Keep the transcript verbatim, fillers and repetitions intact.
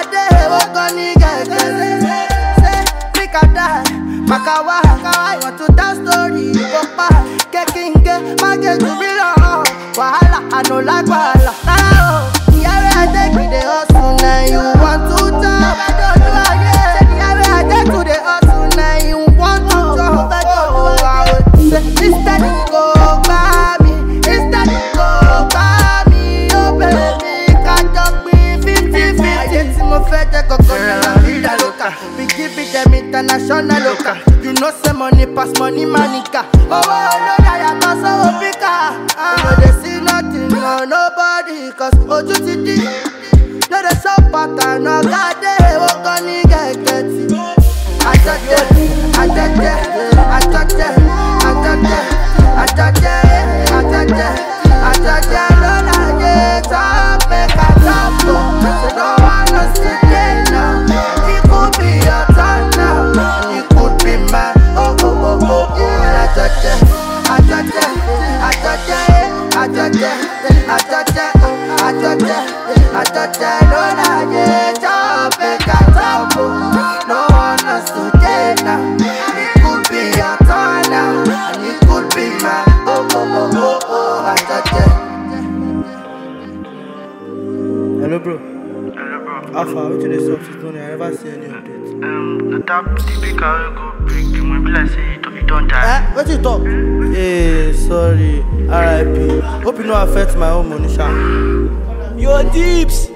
gade, ogoni gege. Say, make a die, makawa, I want to tell story, go back, get king, get to be long. Wahala, I no like wahala. Oh, the area I take to the hustle, now you want to talk. I don't do again. Say the area I take to the hustle, now you want to talk. Oh, I would say, instead you go by me, instead you go by me, oh baby, catch up me fifty fifty. I get to my fed, I go go down, vida loca. We give it them international loca. You know say money pass money manica. Oh, oh, no, I am so big. You know they see nothing, no nobody, cause Oju Titi. No they so pattern, no gade, ogoni gege. I touch it, I touch it, I touch it, I touch it, I touch it, I touch it, I touch it, no na get up, make a jump, so don't wanna sit there now. It could be your turn now, it could be mine, oh oh oh oh oh. I touch it, I touch it, I touch it, I touch it, I touch it, I touch it, I touch it, no na get up, make a jump, no one knows today now. It could be your turn now, and it could be mine, oh oh oh oh oh. I touch it. Hello, bro. Hello, bro. How far? Which of the stuff is done? I never see any updates. Um, the tap, the speaker will go break. The will be like say it, it don't die. Eh? What you talk? Hey, sorry. R I P. Hope you no affect my own money, sha. Yo, Deeps.